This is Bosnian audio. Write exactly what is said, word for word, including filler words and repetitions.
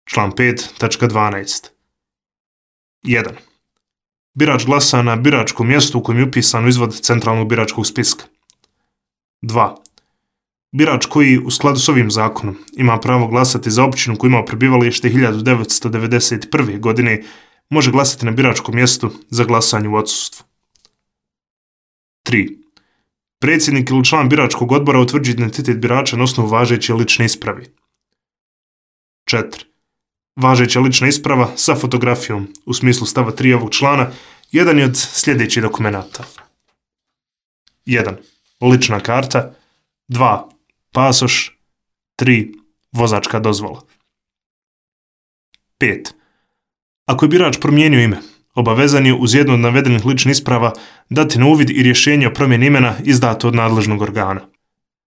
Član pet, tačka dvanaest. jedan. Birač glasa na biračkom mjestu u kojem je upisan u izvod centralnog biračkog spiska. dva. Birač koji, u skladu s ovim zakonom, ima pravo glasati za općinu koju ima prebivalište hiljadu devetsto devedeset prve. godine, može glasati na biračkom mjestu za glasanje u odsustvu. tri. Predsjednik ili član biračkog odbora utvrđuje identitet birača na osnovu važeće lične isprave. četiri. Važeća lična isprava sa fotografijom, u smislu stava tri ovog člana, jedan je od sljedećih dokumenata. jedan. Lična karta. dva. Pasoš. tri. Vozačka dozvola. pet. Ako je birač promijenio ime, obavezan je uz jednu od navedenih ličnih isprava dati na uvid i rješenje o promjeni imena izdato od nadležnog organa.